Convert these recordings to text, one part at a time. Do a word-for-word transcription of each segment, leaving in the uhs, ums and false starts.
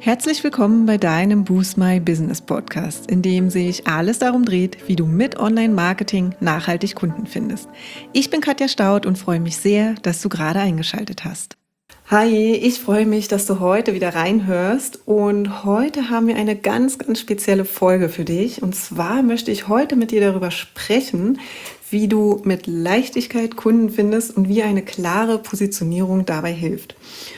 Herzlich willkommen bei deinem Boost My Business Podcast, in dem sich alles darum dreht, wie du mit Online-Marketing nachhaltig Kunden findest. Ich bin Katja Staud und freue mich sehr, dass du gerade eingeschaltet hast. Hi, ich freue mich, dass du heute wieder reinhörst und heute haben wir eine ganz, ganz spezielle Folge für dich. Und zwar möchte ich heute mit dir darüber sprechen, wie du mit Leichtigkeit Kunden findest und wie eine klare Positionierung dabei hilft.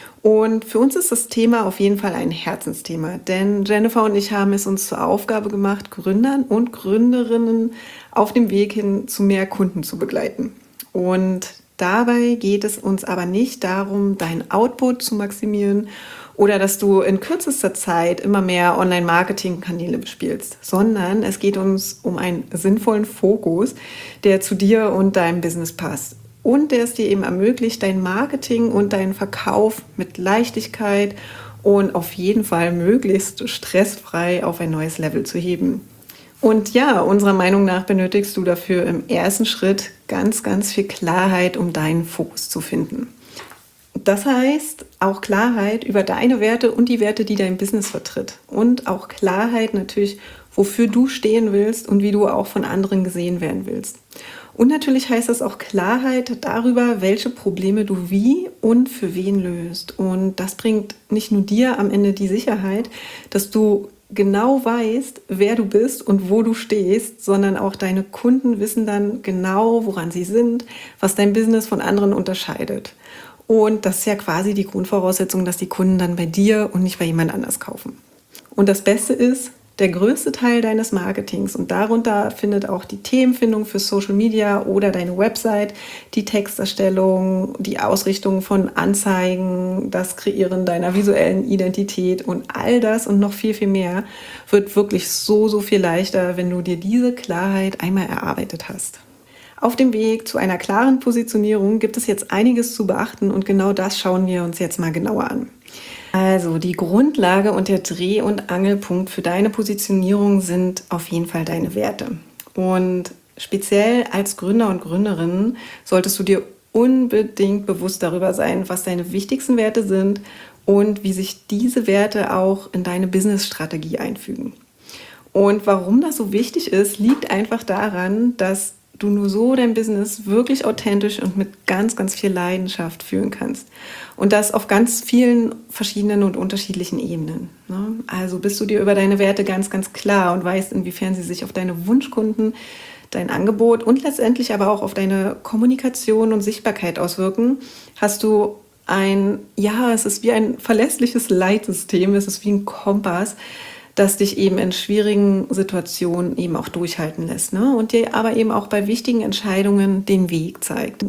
Und für uns ist das Thema auf jeden Fall ein Herzensthema, denn Jennifer und ich haben es uns zur Aufgabe gemacht, Gründern und Gründerinnen auf dem Weg hin zu mehr Kunden zu begleiten. Und dabei geht es uns aber nicht darum, deinen Output zu maximieren oder dass du in kürzester Zeit immer mehr Online-Marketing-Kanäle bespielst, sondern es geht uns um einen sinnvollen Fokus, der zu dir und deinem Business passt. Und der es dir eben ermöglicht, dein Marketing und deinen Verkauf mit Leichtigkeit und auf jeden Fall möglichst stressfrei auf ein neues Level zu heben. Und ja, unserer Meinung nach benötigst du dafür im ersten Schritt ganz, ganz viel Klarheit, um deinen Fokus zu finden. Das heißt auch Klarheit über deine Werte und die Werte, die dein Business vertritt. Und auch Klarheit natürlich, wofür du stehen willst und wie du auch von anderen gesehen werden willst. Und natürlich heißt das auch Klarheit darüber, welche Probleme du wie und für wen löst. Und das bringt nicht nur dir am Ende die Sicherheit, dass du genau weißt, wer du bist und wo du stehst, sondern auch deine Kunden wissen dann genau, woran sie sind, was dein Business von anderen unterscheidet. Und das ist ja quasi die Grundvoraussetzung, dass die Kunden dann bei dir und nicht bei jemand anders kaufen. Und das Beste ist, der größte Teil deines Marketings und darunter findet auch die Themenfindung für Social Media oder deine Website, die Texterstellung, die Ausrichtung von Anzeigen, das Kreieren deiner visuellen Identität und all das und noch viel, viel mehr wird wirklich so, so viel leichter, wenn du dir diese Klarheit einmal erarbeitet hast. Auf dem Weg zu einer klaren Positionierung gibt es jetzt einiges zu beachten und genau das schauen wir uns jetzt mal genauer an. Also die Grundlage und der Dreh- und Angelpunkt für deine Positionierung sind auf jeden Fall deine Werte. Und speziell als Gründer und Gründerin solltest du dir unbedingt bewusst darüber sein, was deine wichtigsten Werte sind und wie sich diese Werte auch in deine Business-Strategie einfügen. Und warum das so wichtig ist, liegt einfach daran, dass du nur so dein Business wirklich authentisch und mit ganz, ganz viel Leidenschaft führen kannst. Und das auf ganz vielen verschiedenen und unterschiedlichen Ebenen. Also bist du dir über deine Werte ganz, ganz klar und weißt, inwiefern sie sich auf deine Wunschkunden, dein Angebot und letztendlich aber auch auf deine Kommunikation und Sichtbarkeit auswirken, hast du ein, ja, es ist wie ein verlässliches Leitsystem, es ist wie ein Kompass, das dich eben in schwierigen Situationen eben auch durchhalten lässt, ne? Und dir aber eben auch bei wichtigen Entscheidungen den Weg zeigt.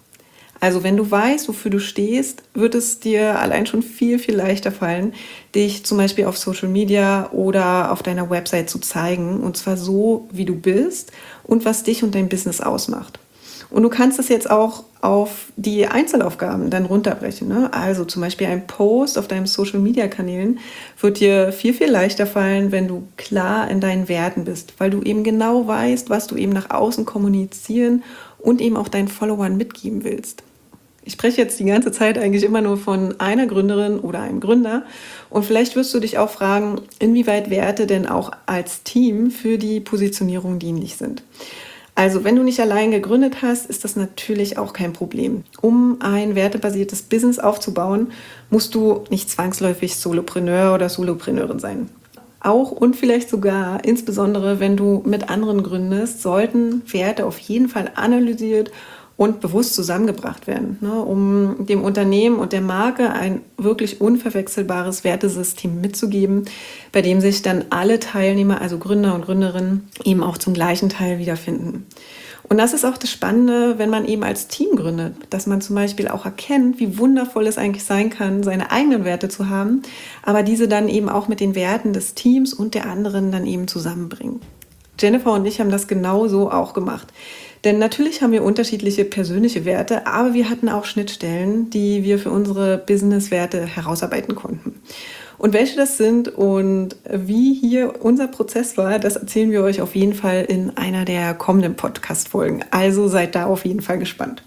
Also wenn du weißt, wofür du stehst, wird es dir allein schon viel, viel leichter fallen, dich zum Beispiel auf Social Media oder auf deiner Website zu zeigen, und zwar so, wie du bist und was dich und dein Business ausmacht. Und du kannst das jetzt auch auf die Einzelaufgaben dann runterbrechen, ne? Also zum Beispiel ein Post auf deinen Social-Media-Kanälen wird dir viel, viel leichter fallen, wenn du klar in deinen Werten bist, weil du eben genau weißt, was du eben nach außen kommunizieren und eben auch deinen Followern mitgeben willst. Ich spreche jetzt die ganze Zeit eigentlich immer nur von einer Gründerin oder einem Gründer und vielleicht wirst du dich auch fragen, inwieweit Werte denn auch als Team für die Positionierung dienlich sind. Also wenn du nicht allein gegründet hast, ist das natürlich auch kein Problem. Um ein wertebasiertes Business aufzubauen, musst du nicht zwangsläufig Solopreneur oder Solopreneurin sein. Auch und vielleicht sogar, insbesondere wenn du mit anderen gründest, sollten Werte auf jeden Fall analysiert und bewusst zusammengebracht werden, ne, um dem Unternehmen und der Marke ein wirklich unverwechselbares Wertesystem mitzugeben, bei dem sich dann alle Teilnehmer, also Gründer und Gründerinnen, eben auch zum gleichen Teil wiederfinden. Und das ist auch das Spannende, wenn man eben als Team gründet, dass man zum Beispiel auch erkennt, wie wundervoll es eigentlich sein kann, seine eigenen Werte zu haben, aber diese dann eben auch mit den Werten des Teams und der anderen dann eben zusammenbringen. Jennifer und ich haben das genauso auch gemacht. Denn natürlich haben wir unterschiedliche persönliche Werte, aber wir hatten auch Schnittstellen, die wir für unsere Business-Werte herausarbeiten konnten. Und welche das sind und wie hier unser Prozess war, das erzählen wir euch auf jeden Fall in einer der kommenden Podcast-Folgen. Also seid da auf jeden Fall gespannt.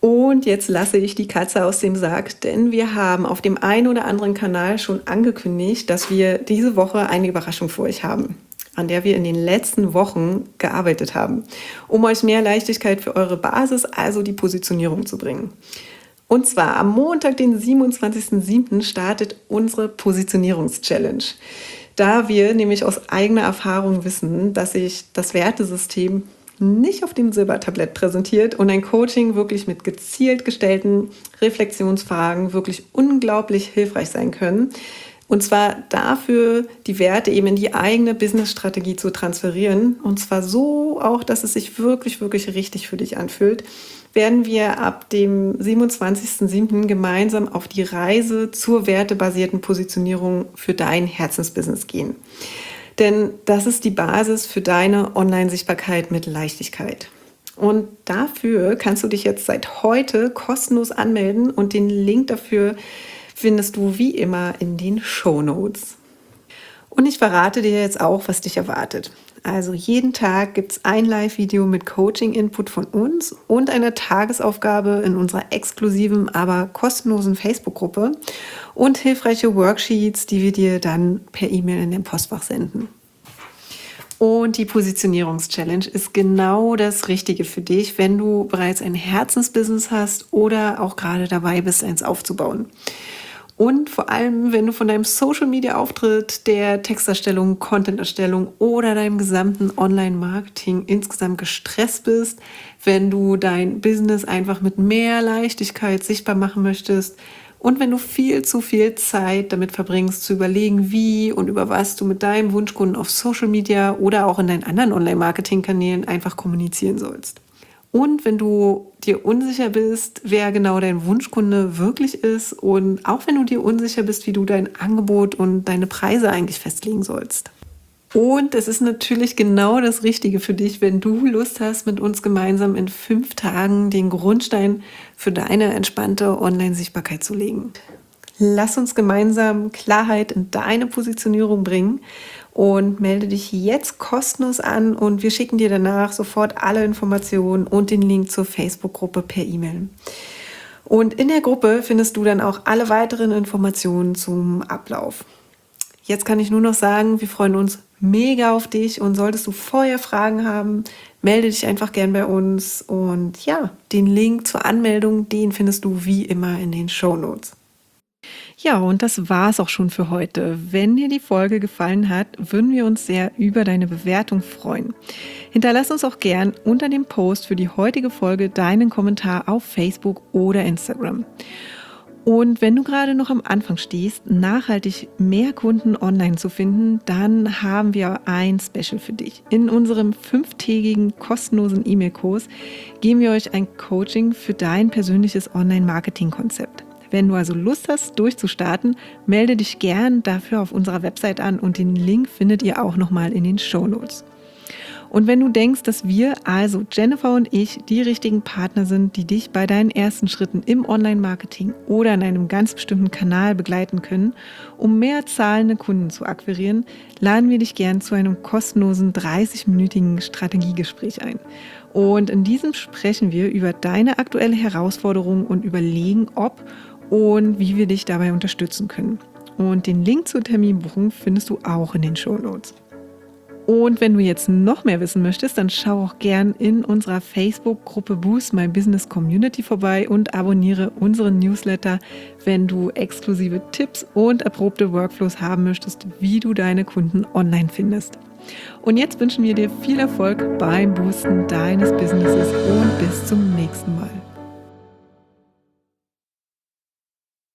Und jetzt lasse ich die Katze aus dem Sack, denn wir haben auf dem einen oder anderen Kanal schon angekündigt, dass wir diese Woche eine Überraschung für euch haben, an der wir in den letzten Wochen gearbeitet haben, um euch mehr Leichtigkeit für eure Basis, also die Positionierung, zu bringen. Und zwar am Montag, den siebenundzwanzigsten siebten startet unsere Positionierungs-Challenge. Da wir nämlich aus eigener Erfahrung wissen, dass sich das Wertesystem nicht auf dem Silbertablett präsentiert und ein Coaching wirklich mit gezielt gestellten Reflexionsfragen wirklich unglaublich hilfreich sein können. Und zwar dafür, die Werte eben in die eigene Business-Strategie zu transferieren. Und zwar so auch, dass es sich wirklich, wirklich richtig für dich anfühlt, werden wir ab dem siebenundzwanzigsten siebten gemeinsam auf die Reise zur wertebasierten Positionierung für dein Herzensbusiness gehen. Denn das ist die Basis für deine Online-Sichtbarkeit mit Leichtigkeit. Und dafür kannst du dich jetzt seit heute kostenlos anmelden und den Link dafür findest du wie immer in den Shownotes. Und ich verrate dir jetzt auch, was dich erwartet. Also jeden Tag gibt es ein Live-Video mit Coaching-Input von uns und einer Tagesaufgabe in unserer exklusiven, aber kostenlosen Facebook-Gruppe und hilfreiche Worksheets, die wir dir dann per E-Mail in den Postfach senden. Und die Positionierungs-Challenge ist genau das Richtige für dich, wenn du bereits ein Herzensbusiness hast oder auch gerade dabei bist, eins aufzubauen. Und vor allem, wenn du von deinem Social-Media-Auftritt, der Texterstellung, Content-Erstellung oder deinem gesamten Online-Marketing insgesamt gestresst bist, wenn du dein Business einfach mit mehr Leichtigkeit sichtbar machen möchtest und wenn du viel zu viel Zeit damit verbringst, zu überlegen, wie und über was du mit deinem Wunschkunden auf Social-Media oder auch in deinen anderen Online-Marketing-Kanälen einfach kommunizieren sollst. Und wenn du dir unsicher bist, wer genau dein Wunschkunde wirklich ist und auch wenn du dir unsicher bist, wie du dein Angebot und deine Preise eigentlich festlegen sollst. Und es ist natürlich genau das Richtige für dich, wenn du Lust hast, mit uns gemeinsam in fünf Tagen den Grundstein für deine entspannte Online-Sichtbarkeit zu legen. Lass uns gemeinsam Klarheit in deine Positionierung bringen und melde dich jetzt kostenlos an und wir schicken dir danach sofort alle Informationen und den Link zur Facebook-Gruppe per E-Mail. Und in der Gruppe findest du dann auch alle weiteren Informationen zum Ablauf. Jetzt kann ich nur noch sagen, wir freuen uns mega auf dich und solltest du vorher Fragen haben, melde dich einfach gern bei uns und ja, den Link zur Anmeldung, den findest du wie immer in den Shownotes. Ja, und das war es auch schon für heute. Wenn dir die Folge gefallen hat, würden wir uns sehr über deine Bewertung freuen. Hinterlass uns auch gern unter dem Post für die heutige Folge deinen Kommentar auf Facebook oder Instagram. Und wenn du gerade noch am Anfang stehst, nachhaltig mehr Kunden online zu finden, dann haben wir ein Special für dich. In unserem fünftägigen kostenlosen E-Mail-Kurs geben wir euch ein Coaching für dein persönliches Online-Marketing-Konzept. Wenn du also Lust hast, durchzustarten, melde dich gern dafür auf unserer Website an und den Link findet ihr auch nochmal in den Shownotes. Und wenn du denkst, dass wir, also Jennifer und ich, die richtigen Partner sind, die dich bei deinen ersten Schritten im Online-Marketing oder in einem ganz bestimmten Kanal begleiten können, um mehr zahlende Kunden zu akquirieren, laden wir dich gern zu einem kostenlosen dreißig-minütigen Strategiegespräch ein. Und in diesem sprechen wir über deine aktuelle Herausforderung und überlegen, ob und wie wir dich dabei unterstützen können. Und den Link zur Terminbuchung findest du auch in den Shownotes. Und wenn du jetzt noch mehr wissen möchtest, dann schau auch gern in unserer Facebook-Gruppe Boost My Business Community vorbei und abonniere unseren Newsletter, wenn du exklusive Tipps und erprobte Workflows haben möchtest, wie du deine Kunden online findest. Und jetzt wünschen wir dir viel Erfolg beim Boosten deines Businesses und bis zum nächsten Mal.